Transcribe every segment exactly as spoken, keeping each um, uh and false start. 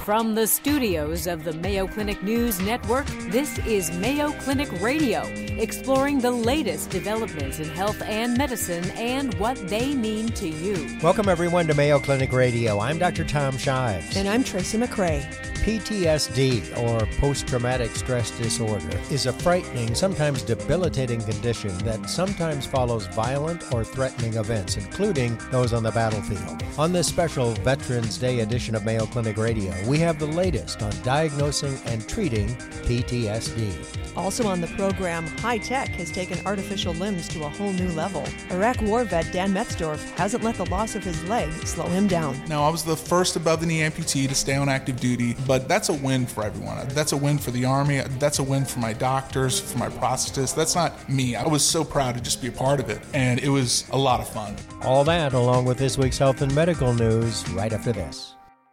From the studios of the Mayo Clinic News Network, this is Mayo Clinic Radio, exploring the latest developments in health and medicine and what they mean to you. Welcome, everyone, to Mayo Clinic Radio. I'm Doctor Tom Shives. And I'm Tracy McCray. P T S D, or post-traumatic stress disorder, is a frightening, sometimes debilitating condition that sometimes follows violent or threatening events, including those on the battlefield. On this special Veterans Day edition of Mayo Clinic Radio, we have the latest on diagnosing and treating P T S D. Also on the program, high tech has taken artificial limbs to a whole new level. Iraq war vet Dan Metzdorf hasn't let the loss of his leg slow him down. Now, I was the first above-the-knee amputee to stay on active duty, but that's a win for everyone. That's a win for the Army. That's a win for my doctors, for my prosthetists. That's not me. I was so proud to just be a part of it, and it was a lot of fun. All that, along with this week's health and medical news, right after this.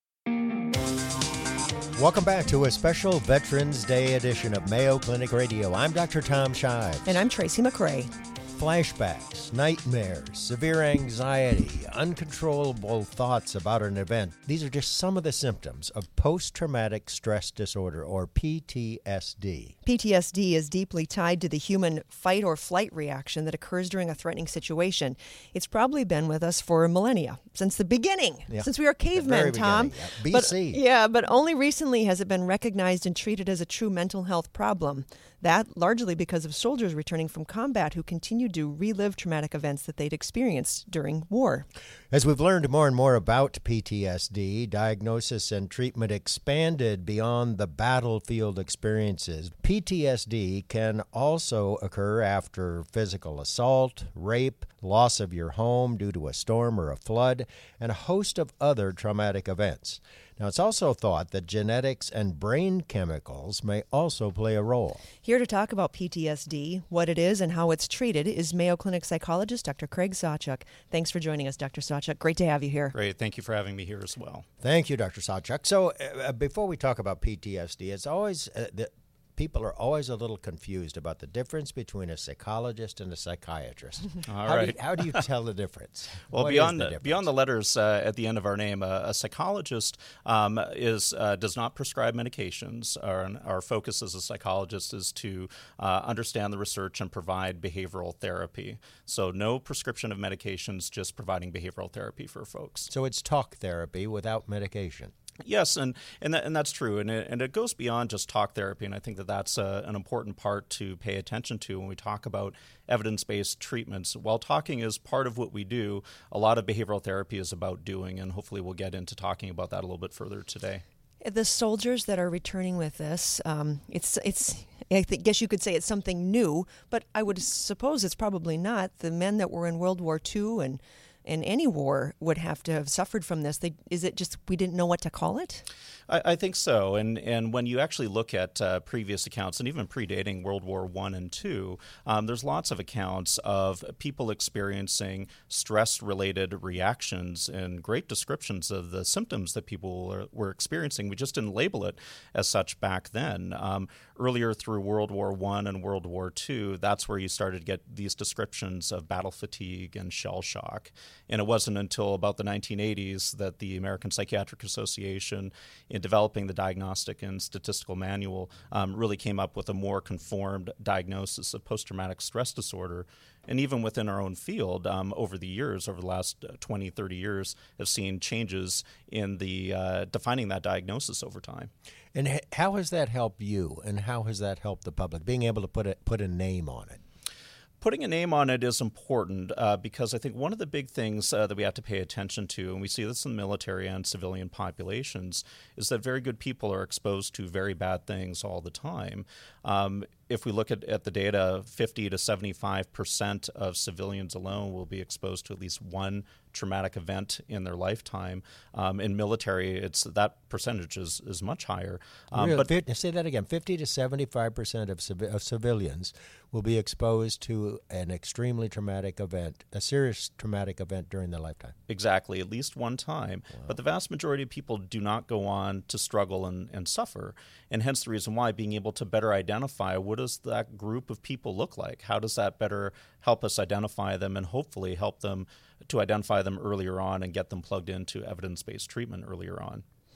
Welcome back to a special Veterans Day edition of Mayo Clinic Radio. I'm Doctor Tom Shives. And I'm Tracy McCray. Flashbacks, nightmares, severe anxiety, uncontrollable thoughts about an event. These are just some of the symptoms of post-traumatic stress disorder, or P T S D. P T S D is deeply tied to the human fight or flight reaction that occurs during a threatening situation. It's probably been with us for millennia, since the beginning, yeah. since we were cavemen, Tom. Yeah. B C. But, yeah, but only recently has it been recognized and treated as a true mental health problem. That largely because of soldiers returning from combat who continued to relive traumatic events that they'd experienced during war. As we've learned more and more about P T S D, diagnosis and treatment expanded beyond the battlefield experiences. P T S D can also occur after physical assault, rape, loss of your home due to a storm or a flood, and a host of other traumatic events. Now, it's also thought that genetics and brain chemicals may also play a role. Here to talk about P T S D, what it is, and how it's treated is Mayo Clinic psychologist Doctor Craig Sawchuk. Thanks for joining us, Doctor Sawchuk. Great to have you here. Great. Thank you for having me here as well. Thank you, Doctor Sawchuk. So uh, before we talk about P T S D, it's always... Uh, the, People are always a little confused about the difference between a psychologist and a psychiatrist. All how right. Do you, how do you tell the difference? Well, what beyond the the, difference? beyond the letters uh, at the end of our name, uh, a psychologist um, is uh, does not prescribe medications. Our, our focus as a psychologist is to uh, understand the research and provide behavioral therapy. So no prescription of medications, just providing behavioral therapy for folks. So it's talk therapy without medication. Yes, and and, that, and that's true, and it, and it goes beyond just talk therapy, and I think that that's a, an important part to pay attention to when we talk about evidence-based treatments. While talking is part of what we do, a lot of behavioral therapy is about doing, and hopefully we'll get into talking about that a little bit further today. The soldiers that are returning with this, um, it's it's. I guess you could say it's something new, but I would suppose it's probably not. The men that were in World War Two and and any war would have to have suffered from this. They, is it just we didn't know what to call it? I, I think so. And and when you actually look at uh, previous accounts, and even predating World War One and Two, um, there's lots of accounts of people experiencing stress-related reactions and great descriptions of the symptoms that people were, were experiencing. We just didn't label it as such back then. Um, earlier through World War One and World War Two, that's where you started to get these descriptions of battle fatigue and shell shock. And it wasn't until about the nineteen eighties that the American Psychiatric Association, in developing the Diagnostic and Statistical Manual, um, really came up with a more conformed diagnosis of post-traumatic stress disorder. And even within our own field, um, over the years, over the last twenty, thirty years, have seen changes in the uh, defining that diagnosis over time. And how has that helped you, and how has that helped the public, being able to put a, put a name on it? Putting a name on it is important uh, because I think one of the big things uh, that we have to pay attention to, and we see this in military and civilian populations, is that very good people are exposed to very bad things all the time. Um, if we look at, at the data, fifty to seventy-five percent of civilians alone will be exposed to at least one traumatic event in their lifetime. Um, in military, it's that percentage is, is much higher. Um, really? But say that again. fifty to seventy-five percent of, civ- of civilians will be exposed to an extremely traumatic event, a serious traumatic event during their lifetime. Exactly, at least one time. Wow. But the vast majority of people do not go on to struggle and, and suffer. And hence the reason why being able to better identify what does that group of people look like? How does that better help us identify them and hopefully help them to identify them earlier on and get them plugged into evidence-based treatment earlier on?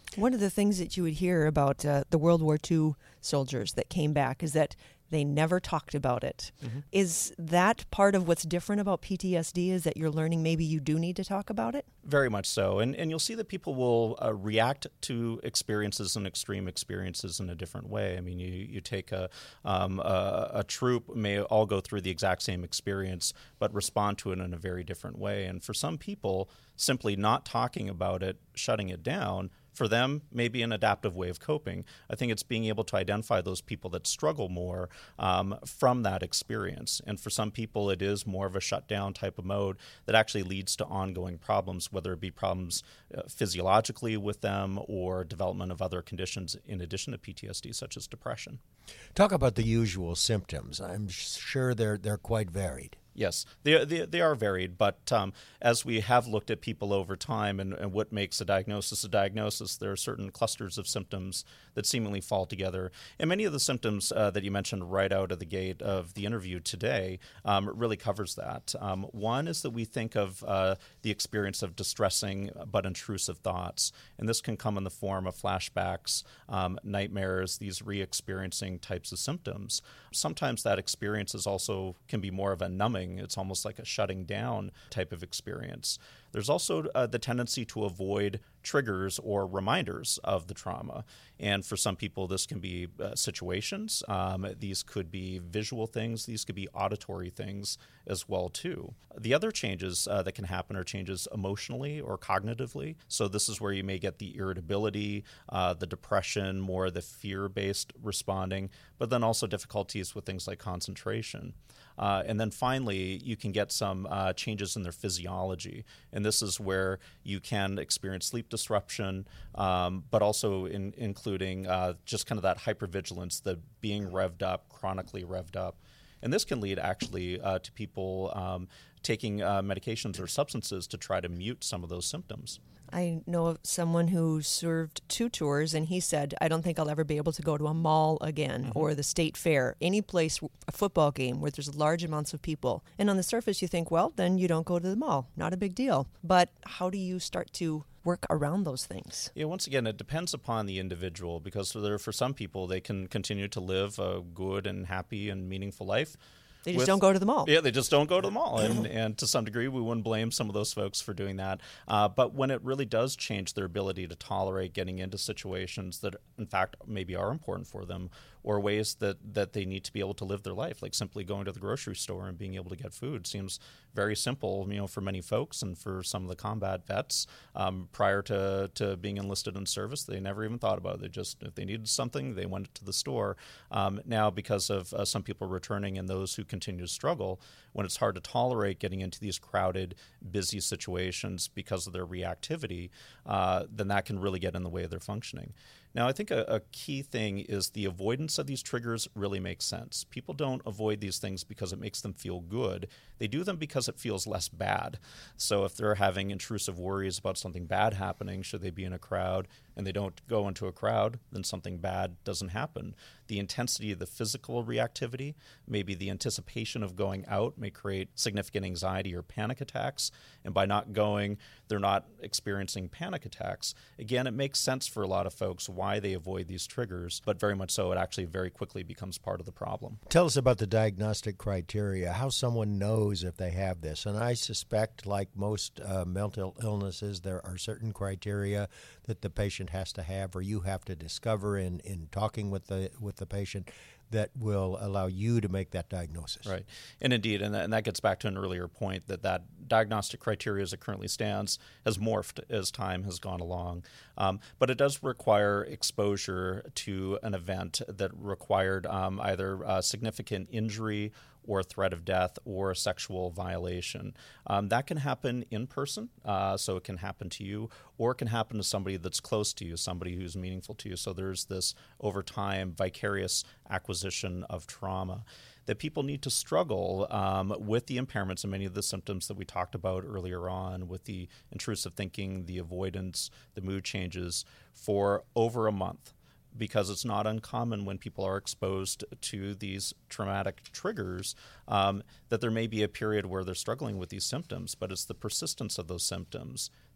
One of the things that you would hear about uh, the World War Two soldiers that came back is that they never talked about it. Mm-hmm. Is that part of what's different about P T S D, is that you're learning maybe you do need to talk about it? Very much so. And and you'll see that people will uh, react to experiences and extreme experiences in a different way. I mean, you, you take a, um, a, a troop may all go through the exact same experience, but respond to it in a very different way. And for some people, simply not talking about it, shutting it down, for them, maybe an adaptive way of coping. I think it's being able to identify those people that struggle more um, from that experience. And for some people, it is more of a shutdown type of mode that actually leads to ongoing problems, whether it be problems uh, physiologically with them or development of other conditions in addition to P T S D, such as depression. Talk about the usual symptoms. I'm sure they're they're quite varied. Yes, they, they, they are varied, but um, as we have looked at people over time and, and what makes a diagnosis a diagnosis, there are certain clusters of symptoms that seemingly fall together. And many of the symptoms uh, that you mentioned right out of the gate of the interview today um, really covers that. Um, one is that we think of uh, the experience of distressing but intrusive thoughts, and this can come in the form of flashbacks, um, nightmares, these re-experiencing types of symptoms. Sometimes that experience is also can be more of a numbing. It's almost like a shutting down type of experience. There's also uh, the tendency to avoid triggers or reminders of the trauma. And for some people, this can be uh, situations. Um, these could be visual things. These could be auditory things as well, too. The other changes uh, that can happen are changes emotionally or cognitively. So this is where you may get the irritability, uh, the depression, more the fear-based responding, but then also difficulties with things like concentration. Uh, and then finally, you can get some uh, changes in their physiology. And this is where you can experience sleep disruption, um, but also in, including uh, just kind of that hypervigilance, the being revved up, chronically revved up. And this can lead actually uh, to people um, taking uh, medications or substances to try to mute some of those symptoms. I know of someone who served two tours, and he said, I don't think I'll ever be able to go to a mall again, mm-hmm. or the state fair, any place, a football game where there's large amounts of people. And on the surface, you think, well, then you don't go to the mall. Not a big deal. But how do you start to work around those things? Yeah, once again, it depends upon the individual, because for, there, for some people, they can continue to live a good and happy and meaningful life. They just with, don't go to the mall. Yeah, they just don't go to the mall. And, and to some degree, we wouldn't blame some of those folks for doing that. Uh, but when it really does change their ability to tolerate getting into situations that, in fact, maybe are important for them, or ways that, that they need to be able to live their life, like simply going to the grocery store and being able to get food, seems very simple, you know, for many folks and for some of the combat vets. Um, prior to, to being enlisted in service, they never even thought about it. They just, if they needed something, they went to the store. Um, now, because of uh, some people returning and those who continue to struggle, when it's hard to tolerate getting into these crowded, busy situations because of their reactivity, uh, then that can really get in the way of their functioning. Now, I think a, a key thing is the avoidance of these triggers really makes sense. People don't avoid these things because it makes them feel good. They do them because it feels less bad. So if they're having intrusive worries about something bad happening, should they be in a crowd, and they don't go into a crowd, then something bad doesn't happen. The intensity of the physical reactivity, maybe the anticipation of going out, may create significant anxiety or panic attacks. And by not going, they're not experiencing panic attacks. Again, it makes sense for a lot of folks why they avoid these triggers, but very much so it actually very quickly becomes part of the problem. Tell us about the diagnostic criteria, how someone knows if they have this. And I suspect, like most uh, mental illnesses, there are certain criteria that the patient has to have, or you have to discover in, in talking with the with the patient, that will allow you to make that diagnosis. Right. And indeed, and that, and that gets back to an earlier point, that that diagnostic criteria as it currently stands has morphed as time has gone along. Um, but it does require exposure to an event that required um, either uh, significant injury or threat of death or a sexual violation. Um, that can happen in person, uh, so it can happen to you, or it can happen to somebody that's close to you, somebody who's meaningful to you. So there's this, over time, vicarious acquisition of trauma. That people need to struggle um, with the impairments and many of the symptoms that we talked about earlier on, with the intrusive thinking, the avoidance, the mood changes, for over a month. Because it's not uncommon when people are exposed to these traumatic triggers um, that there may be a period where they're struggling with these symptoms, but it's the persistence of those symptoms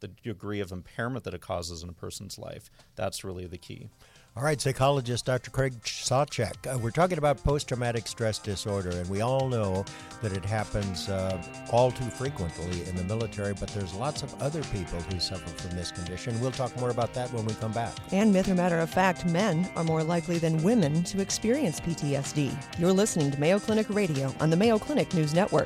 the degree of impairment that it causes in a person's life. That's really the key. All right, psychologist Doctor Craig Sawchek. Uh, we're talking about post-traumatic stress disorder, and we all know that it happens uh, all too frequently in the military, but there's lots of other people who suffer from this condition. We'll talk more about that when we come back. And myth or matter of fact, men are more likely than women to experience P T S D. You're listening to Mayo Clinic Radio on the Mayo Clinic News Network.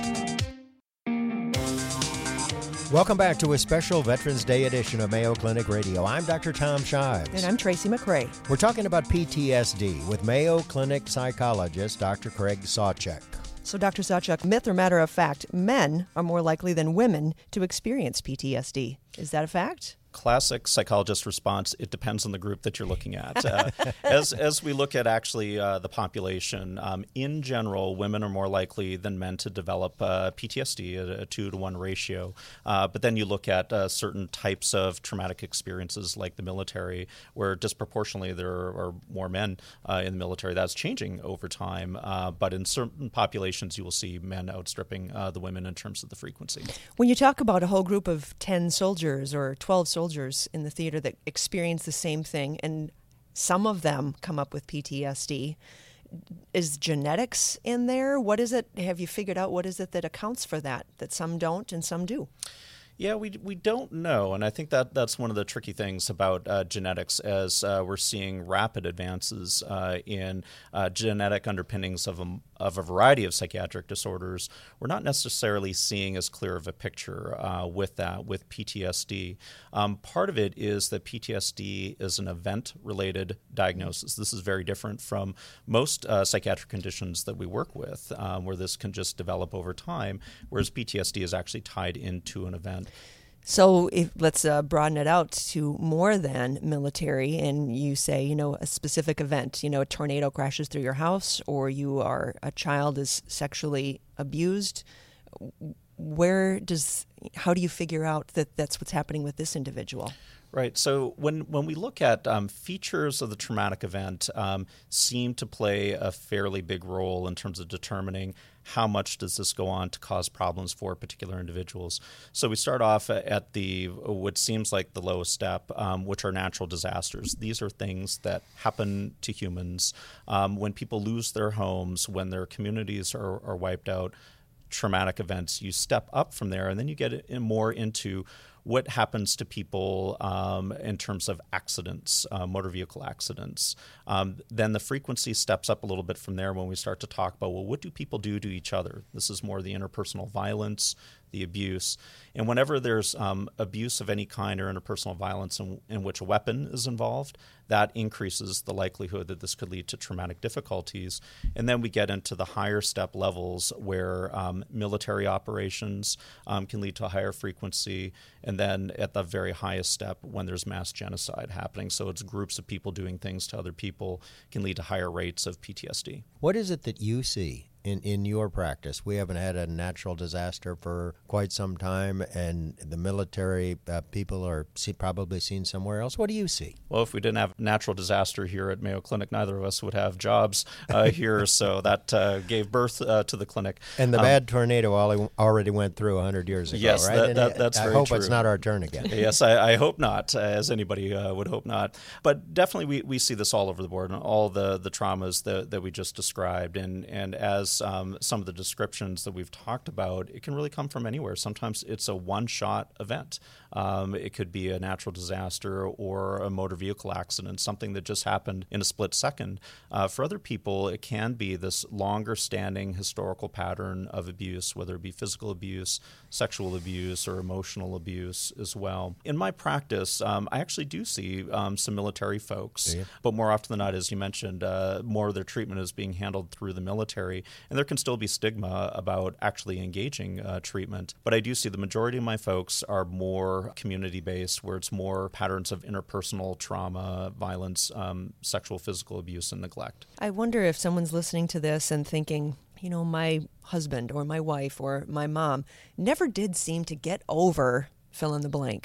Welcome back to a special Veterans Day edition of Mayo Clinic Radio. I'm Doctor Tom Shives. And I'm Tracy McRae. We're talking about P T S D with Mayo Clinic psychologist Doctor Craig Sawchek. So, Doctor Sawchek, myth or matter of fact, men are more likely than women to experience P T S D. Is that a fact? Classic psychologist response, it depends on the group that you're looking at. Uh, as as we look at actually uh, the population, um, in general, women are more likely than men to develop uh, P T S D at a two to one ratio. Uh, but then you look at uh, certain types of traumatic experiences like the military, where disproportionately there are more men uh, in the military. That's changing over time. Uh, but in certain populations, you will see men outstripping uh, the women in terms of the frequency. When you talk about a whole group of ten soldiers or twelve soldiers, soldiers in the theater that experience the same thing, and some of them come up with P T S D. Is genetics in there? What is it? Have you figured out what is it that accounts for that, that some don't and some do? Yeah, we we don't know, and I think that that's one of the tricky things about uh, genetics, as uh, we're seeing rapid advances uh, in uh, genetic underpinnings of a, of a variety of psychiatric disorders. We're not necessarily seeing as clear of a picture uh, with that, with P T S D. Um, part of it is that P T S D is an event-related diagnosis. This is very different from most uh, psychiatric conditions that we work with, um, where this can just develop over time, whereas P T S D is actually tied into an event. So if, let's uh, broaden it out to more than military, and you say, you know, a specific event, you know, a tornado crashes through your house, or you are, a child is sexually abused. Where does, how do you figure out that that's what's happening with this individual? Right. So when, when we look at um, features of the traumatic event um, seem to play a fairly big role in terms of determining how much does this go on to cause problems for particular individuals. So we start off at the what seems like the lowest step, um, which are natural disasters. These are things that happen to humans um, when people lose their homes, when their communities are, are wiped out. Traumatic events, you step up from there, and then you get in more into what happens to people um, in terms of accidents, uh, motor vehicle accidents. Um, then the frequency steps up a little bit from there when we start to talk about, well, what do people do to each other? This is more the interpersonal violence, the abuse. And whenever there's um, abuse of any kind or interpersonal violence in, in which a weapon is involved, that increases the likelihood that this could lead to traumatic difficulties. And then we get into the higher step levels where um, military operations um, can lead to a higher frequency. And then at the very highest step, when there's mass genocide happening. So it's groups of people doing things to other people can lead to higher rates of P T S D. What is it that you see in, in your practice? We haven't had a natural disaster for quite some time, and the military uh, people are see, probably seen somewhere else. What do you see? Well, if we didn't have natural disaster here at Mayo Clinic, neither of us would have jobs uh, here, so that uh, gave birth uh, to the clinic. And the um, bad tornado already went through one hundred years ago, yes, right? That, that, that's I very hope true. It's not our turn again. Yes, I, I hope not, uh, as anybody uh, would hope not. But definitely we, we see this all over the board, and all the, the traumas that, that we just described. And, and as um, some of the descriptions that we've talked about, it can really come from anywhere. Sometimes it's a one-shot event. Um, it could be a natural disaster or a motor vehicle accident, something that just happened in a split second. Uh, for other people, it can be this longer-standing historical pattern of abuse, whether it be physical abuse, sexual abuse, or emotional abuse as well. In my practice, um, I actually do see um, some military folks, yeah. but more often than not, as you mentioned, uh, more of their treatment is being handled through the military, and there can still be stigma about actually engaging uh, treatment. But I do see the majority of my folks are more community-based, where it's more patterns of interpersonal trauma, violence, um, sexual, physical abuse, and neglect. I wonder if someone's listening to this and thinking, you know, my husband or my wife or my mom never did seem to get over fill in the blank.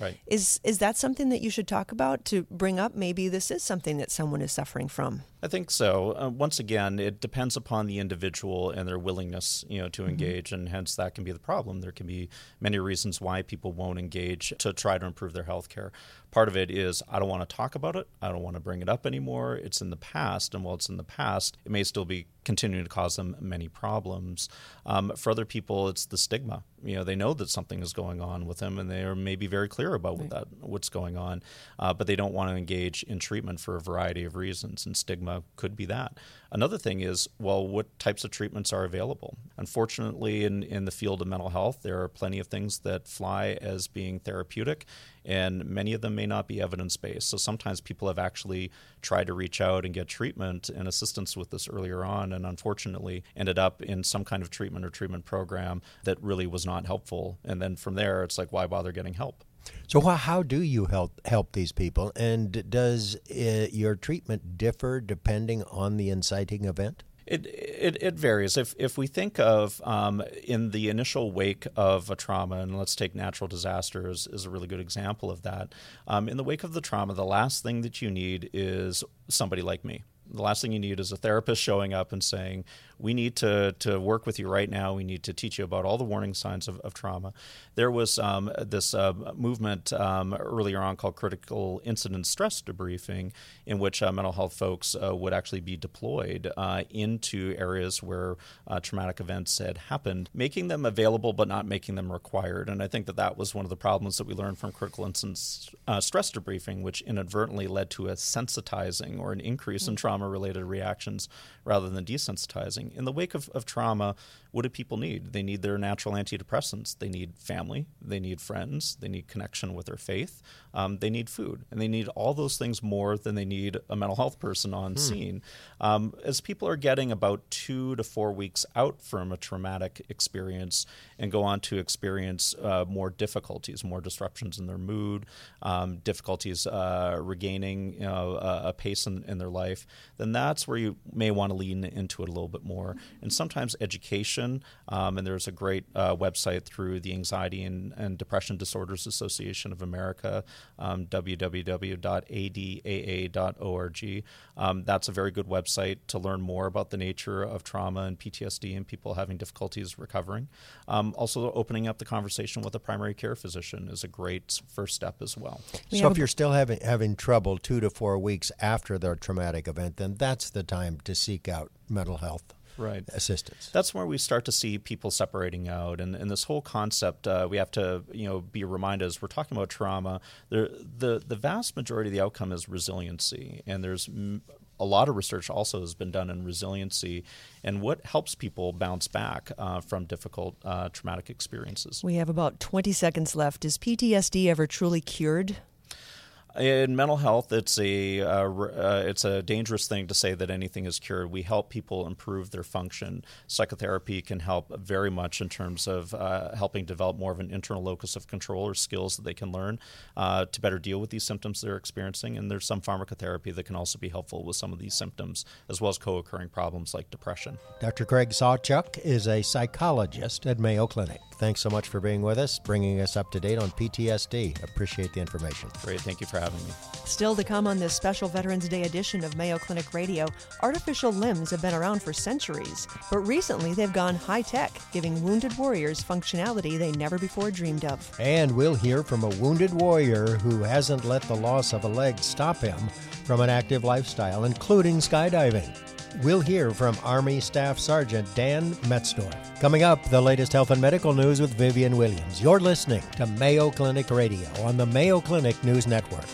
Right. Is is that something that you should talk about to bring up? Maybe this is something that someone is suffering from. I think so. Uh, once again, it depends upon the individual and their willingness, you know, to engage, mm-hmm. and hence that can be the problem. There can be many reasons why people won't engage to try to improve their health care. Part of it is, I don't want to talk about it. I don't want to bring it up anymore. It's in the past, and while it's in the past, it may still be continuing to cause them many problems. Um, for other people, it's the stigma. You know, they know that something is going on with them, and they are maybe very clear about what that, what's going on, uh, but they don't want to engage in treatment for a variety of reasons, and stigma could be that. Another thing is, well, what types of treatments are available? Unfortunately, in, in the field of mental health, there are plenty of things that fly as being therapeutic, and many of them may not be evidence-based. So sometimes people have actually tried to reach out and get treatment and assistance with this earlier on, and unfortunately ended up in some kind of treatment or treatment program that really was not helpful. And then from there, it's like, why bother getting help? So how do you help help these people? And does uh, your treatment differ depending on the inciting event? It, it it varies. If if we think of um, in the initial wake of a trauma, and let's take natural disasters is a really good example of that. Um, in the wake of the trauma, the last thing that you need is somebody like me. The last thing you need is a therapist showing up and saying, we need to, to work with you right now. We need to teach you about all the warning signs of, of trauma. There was um, this uh, movement um, earlier on called critical incident stress debriefing, in which uh, mental health folks uh, would actually be deployed uh, into areas where uh, traumatic events had happened, making them available but not making them required. And I think that that was one of the problems that we learned from critical incident uh, stress debriefing, which inadvertently led to a sensitizing or an increase mm-hmm. in trauma trauma-related reactions rather than desensitizing. In the wake of, of trauma, what do people need? They need their natural antidepressants. They need family. They need friends. They need connection with their faith. Um, they need food. And they need all those things more than they need a mental health person on hmm. scene. Um, as people are getting about two to four weeks out from a traumatic experience and go on to experience uh, more difficulties, more disruptions in their mood, um, difficulties uh, regaining you know, a, a pace in, in their life, then that's where you may want to lean into it a little bit more. And sometimes education, um, and there's a great uh, website through the Anxiety and, and Depression Disorders Association of America, um, w w w dot a d a a dot org. Um, that's a very good website to learn more about the nature of trauma and P T S D and people having difficulties recovering. Um, also, opening up the conversation with a primary care physician is a great first step as well. So if you're still having having trouble two to four weeks after the traumatic event, then that's the time to seek out mental health right. assistance. That's where we start to see people separating out. And, and this whole concept, uh, we have to you know, be reminded as we're talking about trauma, the, the, the vast majority of the outcome is resiliency. And there's m- a lot of research also has been done in resiliency and what helps people bounce back uh, from difficult uh, traumatic experiences. We have about twenty seconds left. Is P T S D ever truly cured? In mental health, it's a uh, uh, it's a dangerous thing to say that anything is cured. We help people improve their function. Psychotherapy can help very much in terms of uh, helping develop more of an internal locus of control or skills that they can learn uh, to better deal with these symptoms they're experiencing. And there's some pharmacotherapy that can also be helpful with some of these symptoms, as well as co-occurring problems like depression. Doctor Craig Sawchuk is a psychologist at Mayo Clinic. Thanks so much for being with us, bringing us up to date on P T S D. Appreciate the information. Great. Thank you for having me. Still to come on this special Veterans Day edition of Mayo Clinic Radio, artificial limbs have been around for centuries, but recently they've gone high-tech, giving wounded warriors functionality they never before dreamed of. And we'll hear from a wounded warrior who hasn't let the loss of a leg stop him from an active lifestyle, including skydiving. We'll hear from Army Staff Sergeant Dan Metzdorf. Coming up, the latest health and medical news with Vivian Williams. You're listening to Mayo Clinic Radio on the Mayo Clinic News Network.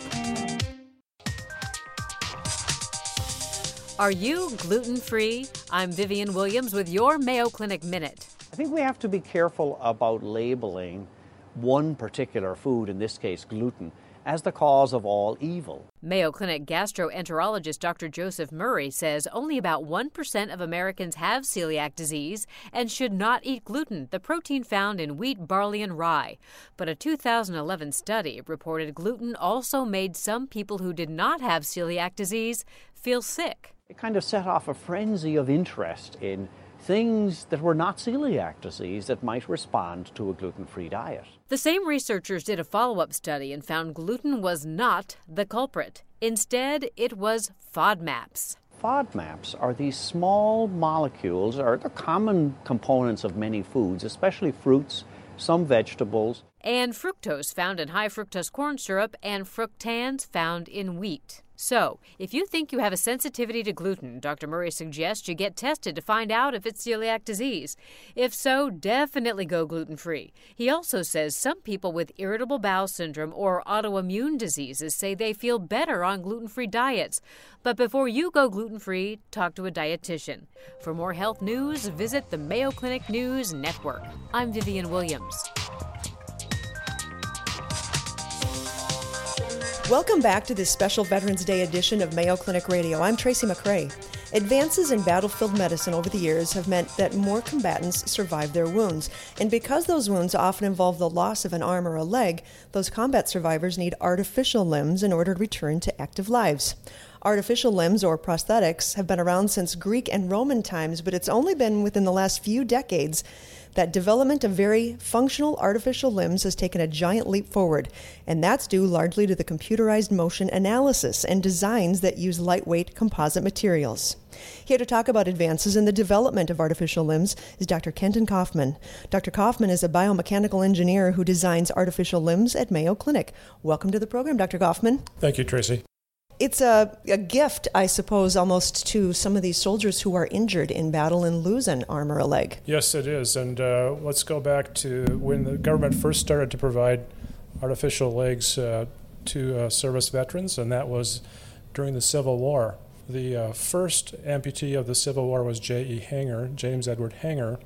Are you gluten-free? I'm Vivian Williams with your Mayo Clinic Minute. I think we have to be careful about labeling one particular food, in this case gluten, as the cause of all evil. Mayo Clinic gastroenterologist Doctor Joseph Murray says only about one percent of Americans have celiac disease and should not eat gluten, the protein found in wheat, barley, and rye. But a two thousand eleven study reported gluten also made some people who did not have celiac disease feel sick. It kind of set off a frenzy of interest in things that were not celiac disease that might respond to a gluten-free diet. The same researchers did a follow-up study and found gluten was not the culprit. Instead, it was FODMAPs. FODMAPs are these small molecules, or the common components of many foods, especially fruits, some vegetables. And fructose found in high fructose corn syrup and fructans found in wheat. So, if you think you have a sensitivity to gluten, Doctor Murray suggests you get tested to find out if it's celiac disease. If so, definitely go gluten-free. He also says some people with irritable bowel syndrome or autoimmune diseases say they feel better on gluten-free diets. But before you go gluten-free, talk to a dietitian. For more health news, visit the Mayo Clinic News Network. I'm Vivian Williams. Welcome back to this special Veterans Day edition of Mayo Clinic Radio. I'm Tracy McRae. Advances in battlefield medicine over the years have meant that more combatants survive their wounds. And because those wounds often involve the loss of an arm or a leg, those combat survivors need artificial limbs in order to return to active lives. Artificial limbs, or prosthetics, have been around since Greek and Roman times, but it's only been within the last few decades that development of very functional artificial limbs has taken a giant leap forward, and that's due largely to the computerized motion analysis and designs that use lightweight composite materials. Here to talk about advances in the development of artificial limbs is Doctor Kenton Kaufman. Doctor Kaufman is a biomechanical engineer who designs artificial limbs at Mayo Clinic. Welcome to the program, Doctor Kaufman. Thank you, Tracy. It's a, a gift, I suppose, almost to some of these soldiers who are injured in battle and lose an arm or a leg. Yes, it is. And uh, let's go back to when the government first started to provide artificial legs uh, to uh, service veterans, and that was during the Civil War. The uh, first amputee of the Civil War was J E Hanger, James Edward Hanger,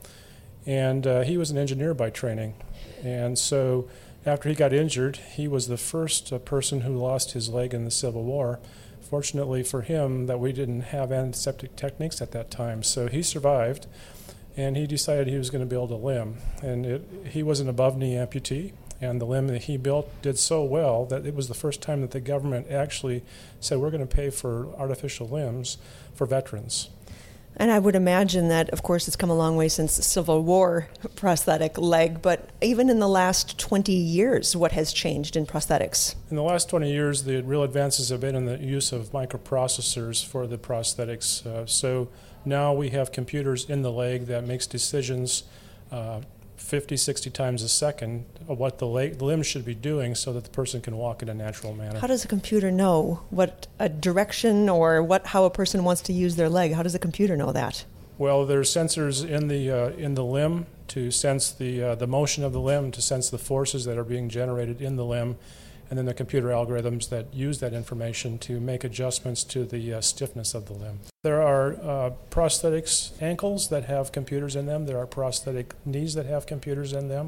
and uh, he was an engineer by training. And so after he got injured, he was the first uh, person who lost his leg in the Civil War. Fortunately for him, that we didn't have antiseptic techniques at that time, so he survived, and he decided he was going to build a limb. And it, he was an above-knee amputee, and the limb that he built did so well that it was the first time that the government actually said, we're going to pay for artificial limbs for veterans. And I would imagine that, of course, it's come a long way since the Civil War prosthetic leg, but even in the last twenty years, what has changed in prosthetics? In the last twenty years, the real advances have been in the use of microprocessors for the prosthetics. Uh, so now we have computers in the leg that makes decisions uh, fifty, sixty times a second of what the leg, limb should be doing so that the person can walk in a natural manner. How does a computer know what a direction or what how a person wants to use their leg? How does a computer know that? Well, there's sensors in the uh, in the limb to sense the uh, the motion of the limb, to sense the forces that are being generated in the limb, and then the computer algorithms that use that information to make adjustments to the uh, stiffness of the limb. There are uh, prosthetics ankles that have computers in them. There are prosthetic knees that have computers in them.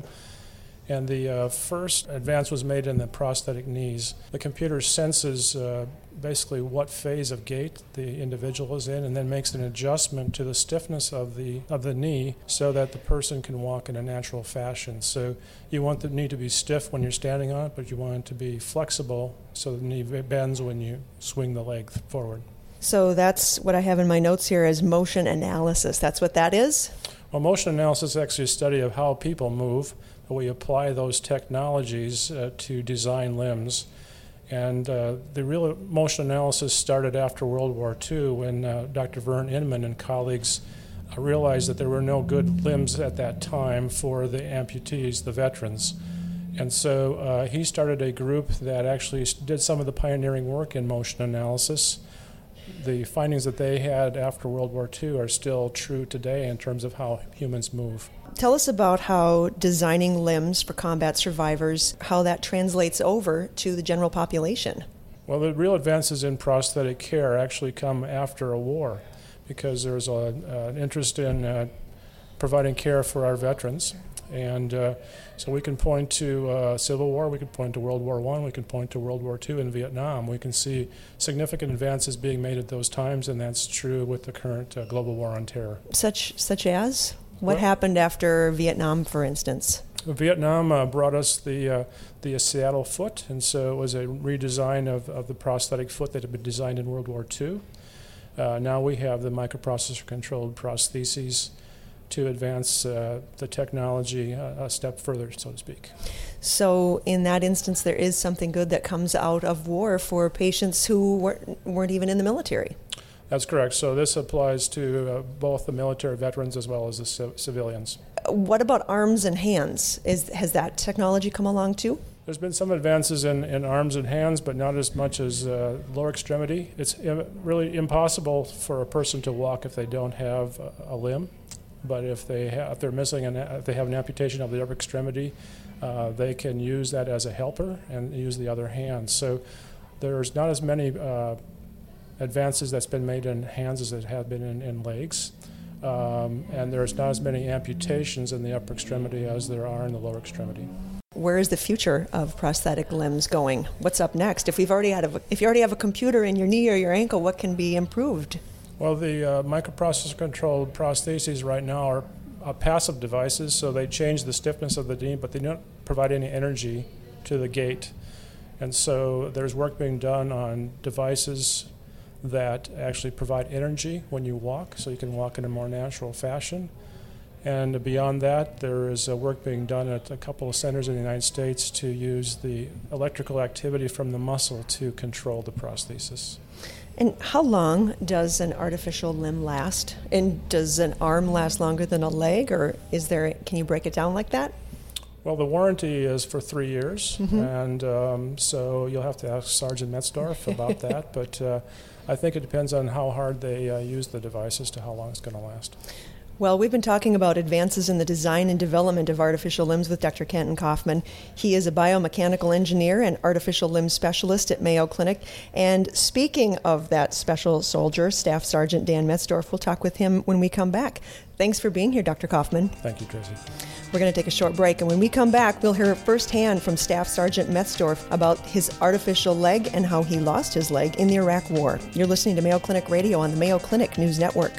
And the uh, first advance was made in the prosthetic knees. The computer senses uh, basically what phase of gait the individual is in, and then makes an adjustment to the stiffness of the of the knee so that the person can walk in a natural fashion. So you want the knee to be stiff when you're standing on it, but you want it to be flexible so the knee bends when you swing the leg forward. So that's what I have in my notes here as motion analysis. That's what that is? Well, motion analysis is actually a study of how people move. We apply those technologies uh, to design limbs. And uh, the real motion analysis started after World War Two when uh, Doctor Vern Inman and colleagues uh, realized that there were no good limbs at that time for the amputees, the veterans. And so uh, he started a group that actually did some of the pioneering work in motion analysis. The findings that they had after World War Two are still true today in terms of how humans move. Tell us about how designing limbs for combat survivors, how that translates over to the general population. Well, the real advances in prosthetic care actually come after a war because there's a, uh, an interest in uh, providing care for our veterans. And uh, so we can point to uh, Civil War, we can point to World War One, we can point to World War Two in Vietnam. We can see significant advances being made at those times, and that's true with the current uh, global war on terror. Such such as? What well, happened after Vietnam, for instance? Vietnam uh, brought us the uh, the Seattle foot, and so it was a redesign of, of the prosthetic foot that had been designed in World War Two. Uh, now we have the microprocessor-controlled prostheses. to advance uh, the technology a, a step further, so to speak. So in that instance, there is something good that comes out of war for patients who weren't, weren't even in the military. That's correct. So this applies to uh, both the military veterans as well as the c- civilians. What about arms and hands? Is, has that technology come along too? There's been some advances in, in arms and hands, but not as much as uh, lower extremity. It's im- really impossible for a person to walk if they don't have a, a limb. But if they ha- if they're missing an if they have an amputation of the upper extremity, uh, they can use that as a helper and use the other hand. So there's not as many uh, advances that's been made in hands as it have been in, in legs. Um, and there's not as many amputations in the upper extremity as there are in the lower extremity. Where is the future of prosthetic limbs going? What's up next? If we've already had a, if you already have a computer in your knee or your ankle, what can be improved? Well, the uh, microprocessor-controlled prostheses right now are uh, passive devices, so they change the stiffness of the knee, but they don't provide any energy to the gait. And so there's work being done on devices that actually provide energy when you walk, so you can walk in a more natural fashion. And beyond that, there is uh, work being done at a couple of centers in the United States to use the electrical activity from the muscle to control the prosthesis. And how long does an artificial limb last? And does an arm last longer than a leg, or is there? Can you break it down like that? Well, the warranty is for three years, mm-hmm. and um, so you'll have to ask Sergeant Metzdorf about that. But uh, I think it depends on how hard they uh, use the device as to how long it's going to last. Well, we've been talking about advances in the design and development of artificial limbs with Doctor Kenton Kaufman. He is a biomechanical engineer and artificial limb specialist at Mayo Clinic. And speaking of that special soldier, Staff Sergeant Dan Metzdorf, we'll talk with him when we come back. Thanks for being here, Doctor Kaufman. Thank you, Tracy. We're going to take a short break, and when we come back, we'll hear firsthand from Staff Sergeant Metzdorf about his artificial leg and how he lost his leg in the Iraq War. You're listening to Mayo Clinic Radio on the Mayo Clinic News Network.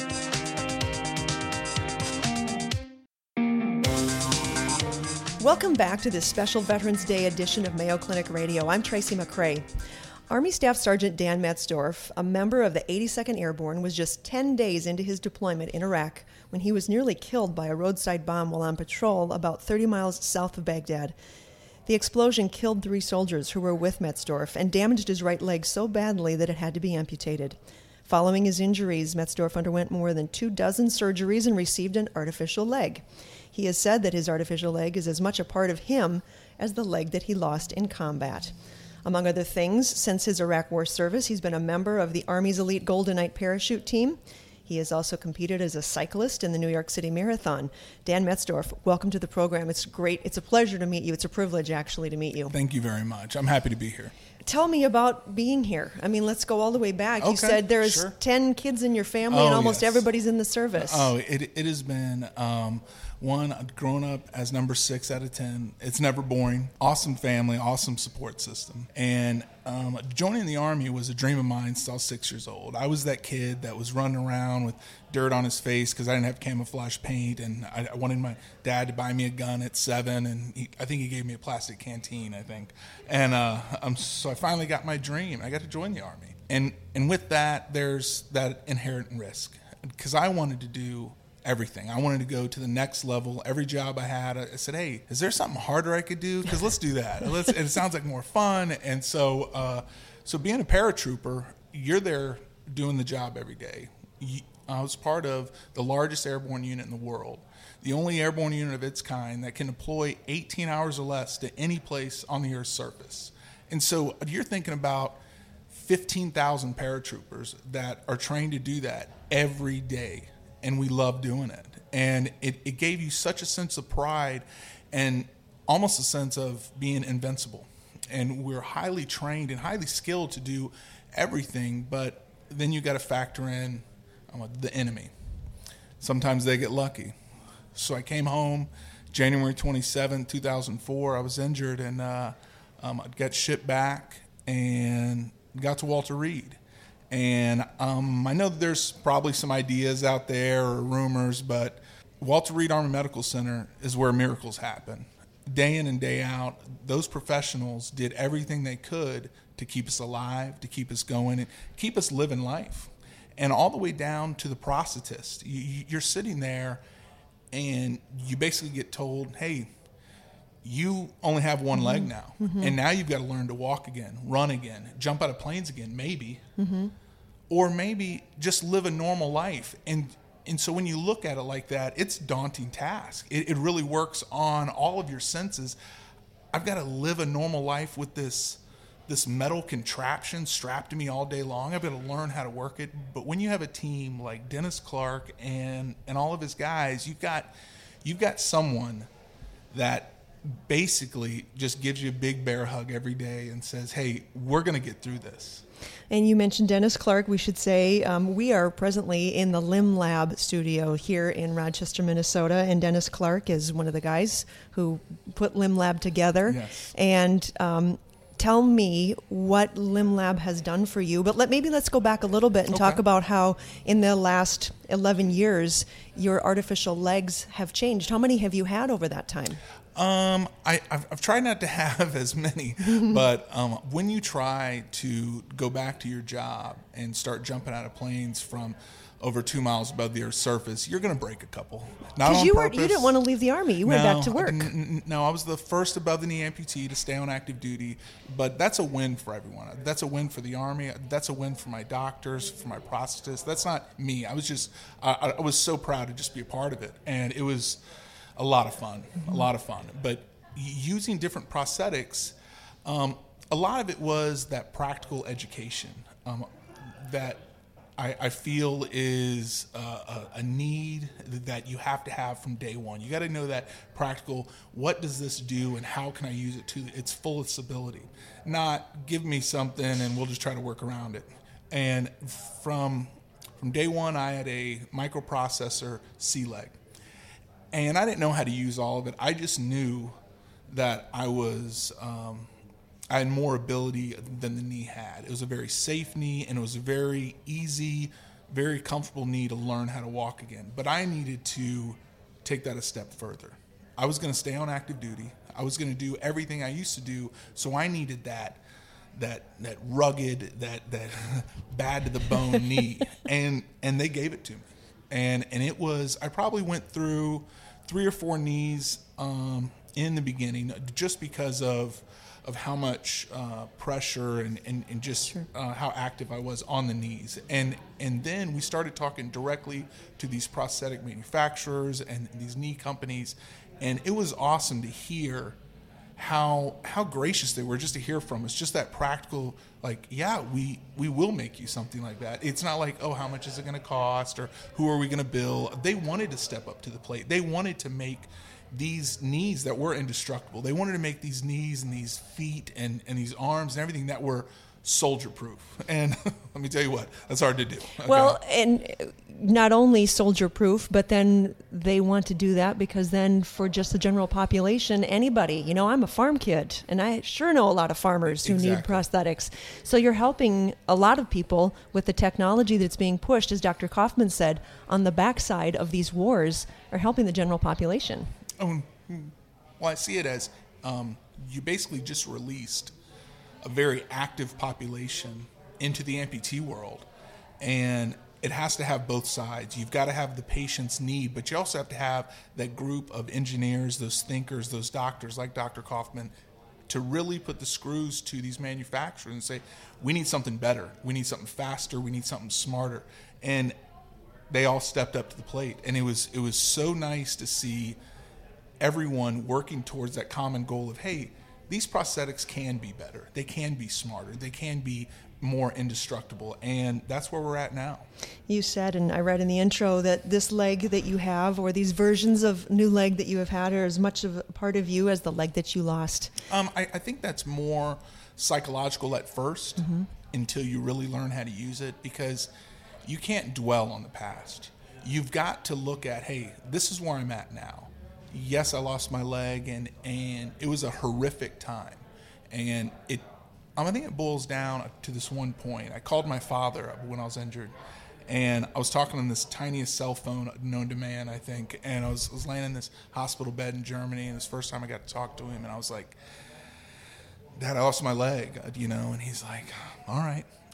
Welcome back to this special Veterans Day edition of Mayo Clinic Radio. I'm Tracy McCrae. Army Staff Sergeant Dan Metzdorf, a member of the eighty-second Airborne, was just ten days into his deployment in Iraq when he was nearly killed by a roadside bomb while on patrol about thirty miles south of Baghdad. The explosion killed three soldiers who were with Metzdorf and damaged his right leg so badly that it had to be amputated. Following his injuries, Metzdorf underwent more than two dozen surgeries and received an artificial leg. He has said that his artificial leg is as much a part of him as the leg that he lost in combat. Among other things, since his Iraq War service, he's been a member of the Army's elite Golden Knight parachute team. He has also competed as a cyclist in the New York City Marathon. Dan Metzdorf, welcome to the program. It's great. It's a pleasure to meet you. It's a privilege, actually, to meet you. Thank you very much. I'm happy to be here. Tell me about being here. I mean, let's go all the way back. Okay, you said there's sure. ten kids in your family oh, and almost yes. everybody's in the service. Oh, it it has been, um, one, I've grown up as number six out of ten. It's never boring. Awesome family, awesome support system. And um, joining the Army was a dream of mine since I was six years old. I was that kid that was running around with dirt on his face because I didn't have camouflage paint, and I, I wanted my dad to buy me a gun at seven, and he, I think he gave me a plastic canteen, I think. And uh, um, so I finally got my dream. I got to join the Army. And, and with that, there's that inherent risk because I wanted to do everything. I wanted to go to the next level. Every job I had, I said, hey, is there something harder I could do? Because let's do that. Let's, it sounds like more fun. And so uh, so being a paratrooper, you're there doing the job every day. I was part of the largest airborne unit in the world, the only airborne unit of its kind that can deploy eighteen hours or less to any place on the Earth's surface. And so you're thinking about fifteen thousand paratroopers that are trained to do that every day. And we love doing it. And it, it gave you such a sense of pride and almost a sense of being invincible. And we're highly trained and highly skilled to do everything, but then you got to factor in um, the enemy. Sometimes they get lucky. So I came home January twenty-seventh, two thousand four. I was injured, and uh, um, I got shipped back and got to Walter Reed. And um, I know that there's probably some ideas out there or rumors, but Walter Reed Army Medical Center is where miracles happen. Day in and day out, those professionals did everything they could to keep us alive, to keep us going, and keep us living life. and all the way down to the prosthetist. You, you're sitting there, and you basically get told, hey, you only have one mm-hmm. leg now, mm-hmm. and now you've got to learn to walk again, run again, jump out of planes again, maybe, mm-hmm. or maybe just live a normal life. And and so when you look at it like that, it's a daunting task. It, it really works on all of your senses. I've got to live a normal life with this this metal contraption strapped to me all day long. I've got to learn how to work it. But when you have a team like Dennis Clark and and all of his guys, you've got you've got someone that basically just gives you a big bear hug every day and says, hey, we're going to get through this. And you mentioned Dennis Clark. We should say um, we are presently in the Limb Lab studio here in Rochester, Minnesota, and Dennis Clark is one of the guys who put Limb Lab together. Yes. And um, tell me what Limb Lab has done for you. But let maybe let's go back a little bit and okay. talk about how in the last eleven years your artificial legs have changed. How many have you had over that time? Um, I, I've, I've tried not to have as many, but um, when you try to go back to your job and start jumping out of planes from over two miles above the Earth's surface, you're going to break a couple. Not on Because you, purpose. you didn't want to leave the Army. You went no, back to work. N- n- no, I was the first above-the-knee amputee to stay on active duty, but that's a win for everyone. That's a win for the Army. That's a win for my doctors, for my prosthetists. That's not me. I was just, I, I was so proud to just be a part of it, and it was a lot of fun, mm-hmm. a lot of fun. But using different prosthetics, um, a lot of it was that practical education um, that I, I feel is uh, a, a need that you have to have from day one. You got to know that practical, what does this do and how can I use it to its fullest ability? Not give me something and we'll just try to work around it. And from, from day one, I had a microprocessor C-leg. And I didn't know how to use all of it. I just knew that I was, um, I had more ability than the knee had. It was a very safe knee, and it was a very easy, very comfortable knee to learn how to walk again. But I needed to take that a step further. I was going to stay on active duty. I was going to do everything I used to do, so I needed that that that rugged, that that bad to the bone knee, and and they gave it to me. And and it was, I probably went through three or four knees um, in the beginning just because of of how much uh, pressure and, and, and just sure. uh, how active I was on the knees. And and then we started talking directly to these prosthetic manufacturers and these knee companies. And it was awesome to hear how how gracious they were just to hear from us, just that practical, like, yeah, we we will make you something like that. It's not like, oh, how much is it going to cost or who are we going to bill? They wanted to step up to the plate. They wanted to make these knees that were indestructible. They wanted to make these knees and these feet and, and these arms and everything that were soldier proof. And let me tell you what, that's hard to do. Okay? Well, and not only soldier proof, but then they want to do that because then for just the general population, anybody, you know, I'm a farm kid and I sure know a lot of farmers who exactly. need prosthetics. So you're helping a lot of people with the technology that's being pushed, as Doctor Kaufman said, on the backside of these wars, are helping the general population. Oh, well, I see it as um, you basically just released a very active population into the amputee world, and it has to have both sides. You've got to have the patient's need, but you also have to have that group of engineers, those thinkers, those doctors like Doctor Kaufman, to really put the screws to these manufacturers and say, we need something better, we need something faster, we need something smarter. And they all stepped up to the plate, and it was it was so nice to see everyone working towards that common goal of, hey, these prosthetics can be better. They can be smarter. They can be more indestructible. And that's where we're at now. You said, and I read in the intro, that this leg that you have, or these versions of new leg that you have had, are as much of a part of you as the leg that you lost. Um, I, I think that's more psychological at first mm-hmm. until you really learn how to use it, because you can't dwell on the past. You've got to look at, hey, this is where I'm at now. Yes, I lost my leg, and, and it was a horrific time. And it, I think it boils down to this one point. I called my father when I was injured, and I was talking on this tiniest cell phone known to man, I think, and I was, I was laying in this hospital bed in Germany, and this first time I got to talk to him, and I was like, Dad, I lost my leg, you know, and he's like, all right,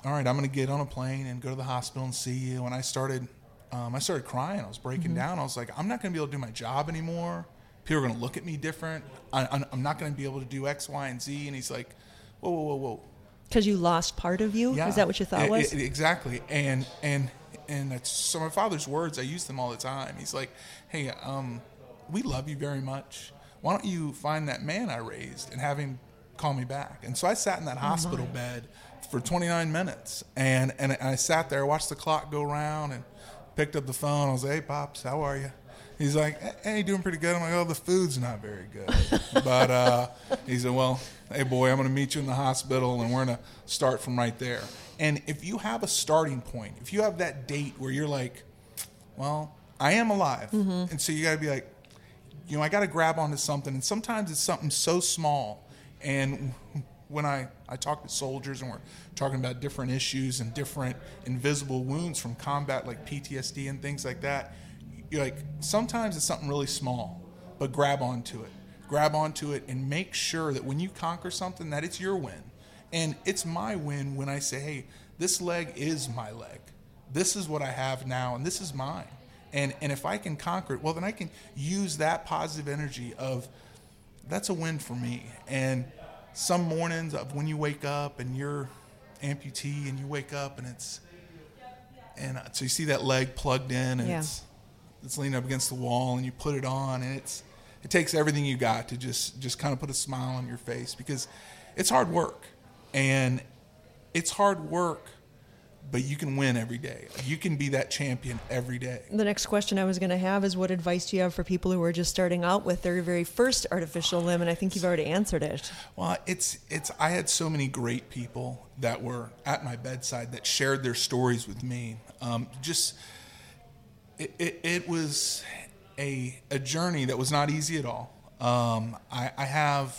all right, I'm going to get on a plane and go to the hospital and see you. And I started, um, I started crying. I was breaking mm-hmm. down. I was like, I'm not going to be able to do my job anymore. People are going to look at me different. I, I'm not going to be able to do X, Y, and Z. And he's like, whoa, whoa, whoa, whoa. Because you lost part of you? Yeah. Is that what your thought it, was? It, exactly. And and and that's, so my father's words, I use them all the time. He's like, hey, um, we love you very much. Why don't you find that man I raised and have him call me back? And so I sat in that hospital oh bed for twenty-nine minutes. And, and I sat there, watched the clock go around, and picked up the phone. I was like, hey, Pops, how are you? He's like, hey, doing pretty good. I'm like, oh, the food's not very good. But uh, he said, well, hey, boy, I'm going to meet you in the hospital, and we're going to start from right there. And if you have a starting point, if you have that date where you're like, well, I am alive. Mm-hmm. And so you got to be like, you know, I got to grab onto something. And sometimes it's something so small. And when I, I talk to soldiers and we're talking about different issues and different invisible wounds from combat like P T S D and things like that, you're like, sometimes it's something really small, but grab onto it. Grab onto it and make sure that when you conquer something, that it's your win. And it's my win when I say, hey, this leg is my leg. This is what I have now, and this is mine. And and if I can conquer it, well, then I can use that positive energy of, that's a win for me. And some mornings of when you wake up and you're amputee and you wake up and it's, and so you see that leg plugged in and yeah. it's, it's leaning up against the wall, and you put it on, and it's it takes everything you got to just just kind of put a smile on your face, because it's hard work, and it's hard work, but you can win every day. You can be that champion every day. The next question I was going to have is, what advice do you have for people who are just starting out with their very first artificial limb? And I think you've already answered it. Well, it's it's I had so many great people that were at my bedside that shared their stories with me. Um, just It, it, it was a a journey that was not easy at all. Um, I, I have,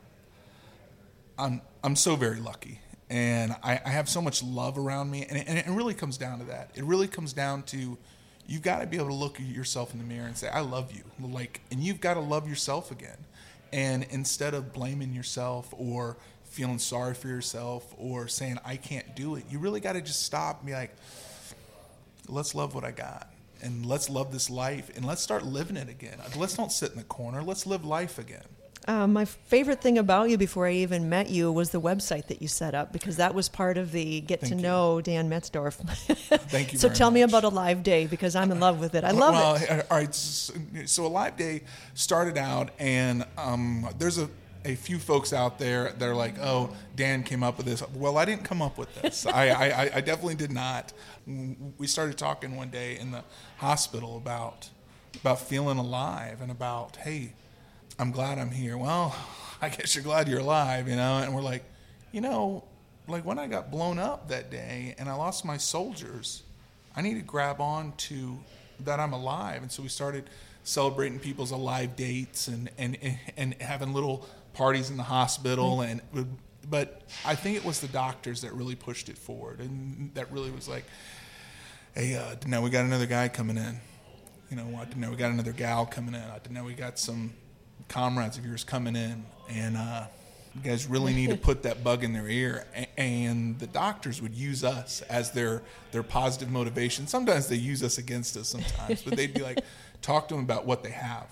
I'm I'm so very lucky, and I, I have so much love around me, and it, and it really comes down to that. It really comes down to, you've got to be able to look at yourself in the mirror and say, I love you, like, and you've got to love yourself again. And instead of blaming yourself or feeling sorry for yourself or saying I can't do it, you really got to just stop and be like, let's love what I got. And let's love this life, and let's start living it again. Let's don't sit in the corner. Let's live life again. Uh, my favorite thing about you before I even met you was the website that you set up, because that was part of the get Thank to you. know Dan Metzdorf. Thank you. So very tell much. me about A Live Day, because I'm in love with it. I love well, it. All right. So A Live Day started out, and um, there's a, a few folks out there that are like, oh, Dan came up with this. Well, I didn't come up with this. I, I, I definitely did not. We started talking one day in the hospital about about feeling alive and about, hey, I'm glad I'm here. Well, I guess you're glad you're alive, you know? And we're like, you know, like when I got blown up that day and I lost my soldiers, I need to grab on to that I'm alive. And so we started celebrating people's alive dates and, and, and having little parties in the hospital. And but I think it was the doctors that really pushed it forward, and that really was like, hey, uh, now we got another guy coming in. You know, now we got another gal coming in. Now we got some comrades of yours coming in, and uh, you guys really need to put that bug in their ear. And the doctors would use us as their their positive motivation. Sometimes they use us against us sometimes, but they'd be like, talk to them about what they have.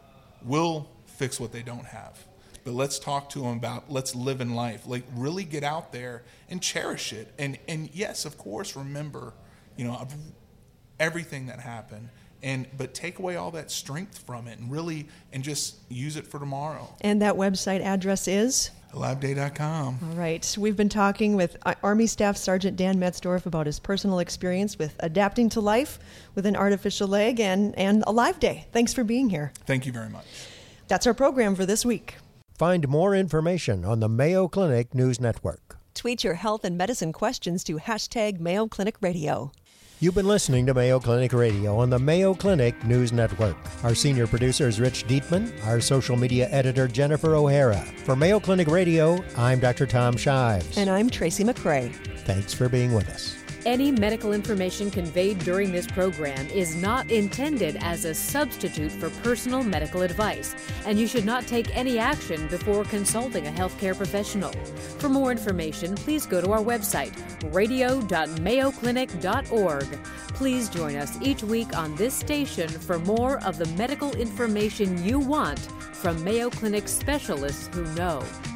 We'll fix what they don't have. But let's talk to them about, let's live in life. Like, really get out there and cherish it. And, and yes, of course, remember, you know, everything that happened. And but take away all that strength from it and really and just use it for tomorrow. And that website address is? alive day dot com. All right. We've been talking with Army Staff Sergeant Dan Metzdorf about his personal experience with adapting to life with an artificial leg and, and A Live Day. Thanks for being here. Thank you very much. That's our program for this week. Find more information on the Mayo Clinic News Network. Tweet your health and medicine questions to hashtag Mayo Clinic Radio. You've been listening to Mayo Clinic Radio on the Mayo Clinic News Network. Our senior producer is Rich Dietman, our social media editor Jennifer O'Hara. For Mayo Clinic Radio, I'm Doctor Tom Shives. And I'm Tracy McCrae. Thanks for being with us. Any medical information conveyed during this program is not intended as a substitute for personal medical advice, and you should not take any action before consulting a healthcare professional. For more information, please go to our website, radio dot mayo clinic dot org. Please join us each week on this station for more of the medical information you want from Mayo Clinic specialists who know.